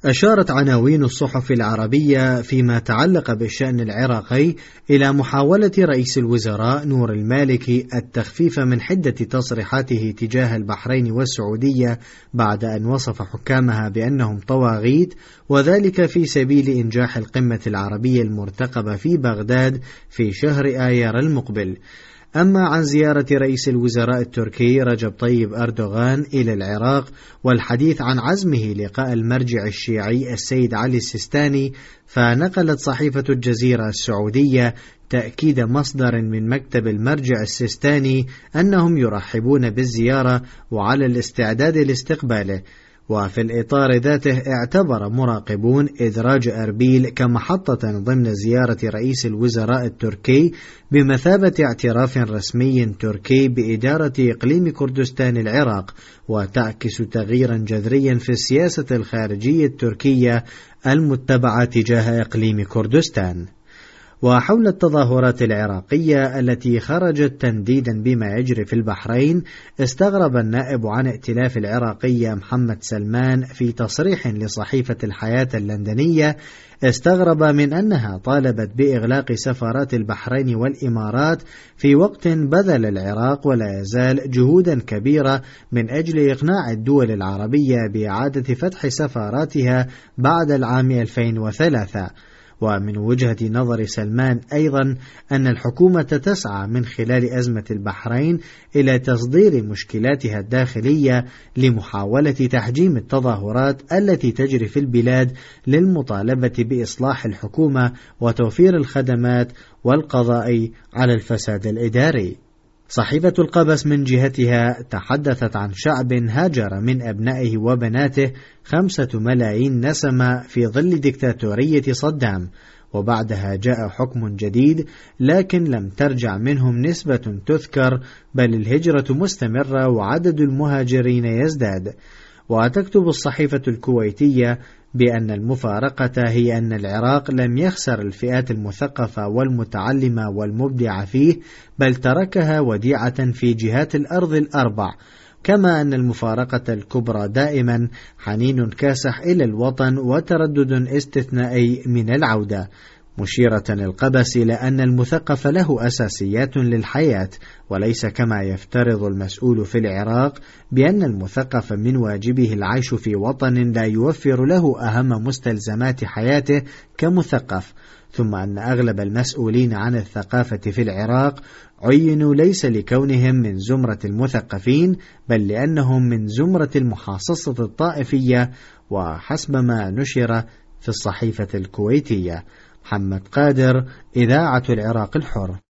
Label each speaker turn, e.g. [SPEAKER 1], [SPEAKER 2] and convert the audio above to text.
[SPEAKER 1] أشارت عناوين الصحف العربية فيما تعلق بالشأن العراقي إلى محاولة رئيس الوزراء نور المالكي التخفيف من حدة تصريحاته تجاه البحرين والسعودية بعد أن وصف حكامها بأنهم طواغيت، وذلك في سبيل إنجاح القمة العربية المرتقبة في بغداد في شهر آيار المقبل. أما عن زيارة رئيس الوزراء التركي رجب طيب أردوغان إلى العراق والحديث عن عزمه لقاء المرجع الشيعي السيد علي السيستاني، فنقلت صحيفة الجزيرة السعودية تأكيد مصدر من مكتب المرجع السيستاني أنهم يرحبون بالزيارة وعلى الاستعداد لاستقباله. وفي الإطار ذاته اعتبر مراقبون إدراج أربيل كمحطة ضمن زيارة رئيس الوزراء التركي بمثابة اعتراف رسمي تركي بإدارة إقليم كردستان العراق، وتعكس تغييرا جذريا في السياسة الخارجية التركية المتبعة تجاه إقليم كردستان. وحول التظاهرات العراقية التي خرجت تنديدا بما يجري في البحرين، استغرب النائب عن ائتلاف العراقية محمد سلمان في تصريح لصحيفة الحياة اللندنية، استغرب من أنها طالبت بإغلاق سفارات البحرين والإمارات في وقت بذل العراق ولا يزال جهودا كبيرة من أجل إقناع الدول العربية بإعادة فتح سفاراتها بعد العام 2003. ومن وجهة نظر سلمان أيضا أن الحكومة تسعى من خلال أزمة البحرين إلى تصدير مشكلاتها الداخلية لمحاولة تحجيم التظاهرات التي تجري في البلاد للمطالبة بإصلاح الحكومة وتوفير الخدمات والقضاء على الفساد الإداري. صحيفة القبس من جهتها تحدثت عن شعب هاجر من أبنائه وبناته 5 ملايين نسمة في ظل ديكتاتورية صدام، وبعدها جاء حكم جديد لكن لم ترجع منهم نسبة تذكر، بل الهجرة مستمرة وعدد المهاجرين يزداد. وتكتب الصحيفة الكويتية بأن المفارقة هي أن العراق لم يخسر الفئات المثقفة والمتعلمة والمبدعة فيه، بل تركها وديعة في جهات الأرض الأربع، كما أن المفارقة الكبرى دائما حنين كاسح إلى الوطن وتردد استثنائي من العودة، مشيرة القبس إلى أن المثقف له أساسيات للحياة، وليس كما يفترض المسؤول في العراق بأن المثقف من واجبه العيش في وطن لا يوفر له أهم مستلزمات حياته كمثقف، ثم أن أغلب المسؤولين عن الثقافة في العراق عينوا ليس لكونهم من زمرة المثقفين، بل لأنهم من زمرة المحاصصة الطائفية، وحسب ما نشر في الصحيفة الكويتية. محمد قادر، إذاعة العراق الحر.